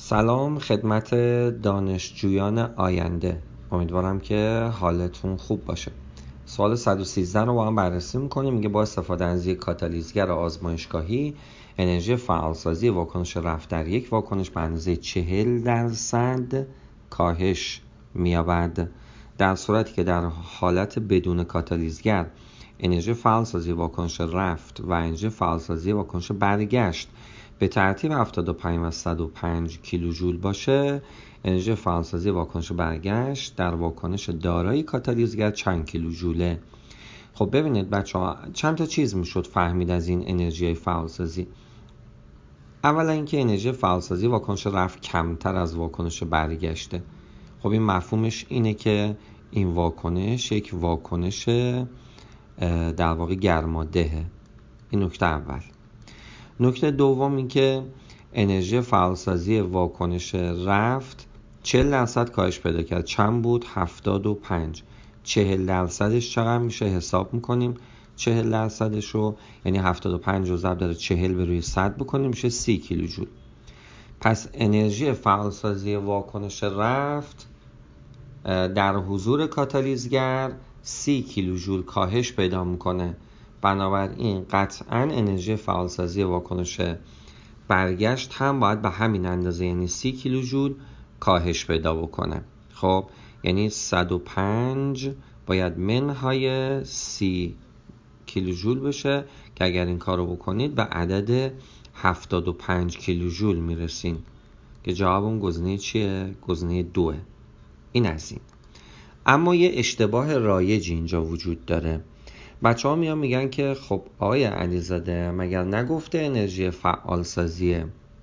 سلام خدمت دانشجویان آینده. امیدوارم که حالتون خوب باشه. سوال 113 رو با هم بررسی میکنیم. میگه با استفاده از یک کاتالیزگر آزمایشگاهی انرژی فعالسازی واکنش رفت در یک واکنش به اندازه 40% کاهش می‌یابد، در صورتی که در حالت بدون کاتالیزگر انرژی فعالسازی واکنش رفت و انرژی فعالسازی واکنش برگشت به ترتیب 75 و 105 کیلوجول باشه. انرژی فعالسازی واکنش برگشت در واکنش دارای کاتالیزگر چند کیلوجوله؟ خب ببینید بچه‌ها، چند تا چیز میشد فهمید از این انرژی فعالسازی. اولا اینکه انرژی فعالسازی واکنش رفت کمتر از واکنش برگشته. خب این مفهومش اینه که این واکنش یک واکنش در واقع گرمادهه. این نکته اول. نکته دوم این که انرژی فعالسازی واکنش رفت 40% کاهش پیدا کرد. چند بود؟ 75. 40%ش چقدر میشه؟ حساب میکنیم 40%ش رو، یعنی 75 رو ضرب در 40 به روی 100 بکنیم میشه 30 کیلوجول. پس انرژی فعالسازی واکنش رفت در حضور کاتالیزگر 30 کیلوجول کاهش پیدا میکنه. بنابراین قطعاً انرژی فعالسازی واکنش برگشت هم باید به همین اندازه، یعنی 30 کیلوجول کاهش پیدا بکنه. خب یعنی 105 باید منهای 30 کیلوجول بشه که اگر این کارو بکنید به عدد 75 کیلوجول میرسین که جواب اون گزینه چیه؟ گزینه 2. این از این. اما یه اشتباه رایج اینجا وجود داره. بچه‌ها میگن که خب آقای علیزاده مگر نگفته انرژی فعالسازی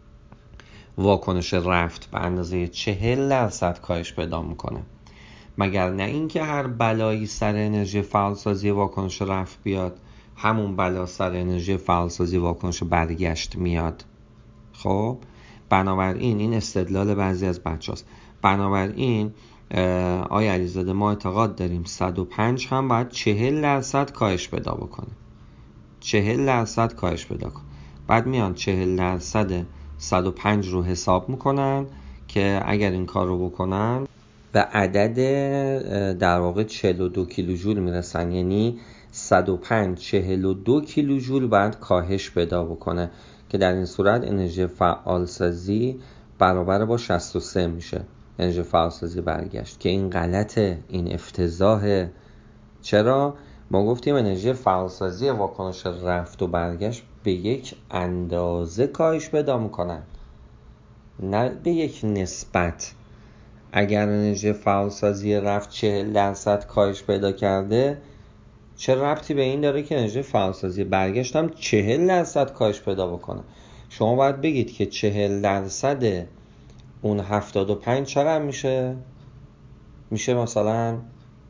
واکنش رفت به اندازه 40% کاهش پیدا میکنه؟ مگر نه اینکه هر بلایی سر انرژی فعالسازی واکنش رفت بیاد همون بلا سر انرژی فعالسازی واکنش برگشت میاد؟ خب بنابراین این استدلال بعضی از بچه‌هاست. بنابراین آقای علیزاده ما اعتقاد داریم 105 هم باید 40% کاهش پیدا بکنه. 40% کاهش پیدا کنه. بعد میان 40% 105 رو حساب میکنن که اگر این کار رو بکنن به عدد در واقع 42 کیلوجول میرسن. یعنی 105 42 کیلوجول باید کاهش پیدا بکنه که در این صورت انرژی فعالسازی برابر با 63 میشه. انرژی فعالسازی برگشت که این غلطه، این افتضاحه. چرا؟ ما گفتیم انرژی فعالسازی واکنش رفت و برگشت به یک اندازه کاهش پیدا میکنن، نه به یک نسبت. اگر انرژی فعالسازی رفت 40% کاهش پیدا کرده، چه ربطی به این داره که انرژی فعالسازی برگشت هم 40% کاهش پیدا بکنه؟ شما باید بگید که 40% اون 75 چقدر میشه؟ میشه مثلا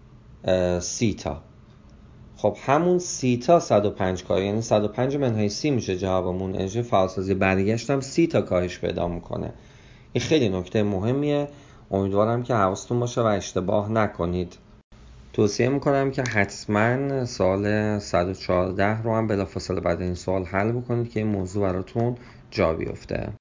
30 تا. خب همون 30 تا 105 کاهش، یعنی 105 منهای 30 میشه جوابمون. انرژی فعالسازی برگشت هم 30 تا کاهش پیدا میکنه. این خیلی نکته مهمیه. امیدوارم که حواستون باشه و اشتباه نکنید. توصیه میکنم که حتما سوال 114 رو هم بلافاصله بعد این سوال حل بکنید که این موضوع براتون جا بیفته.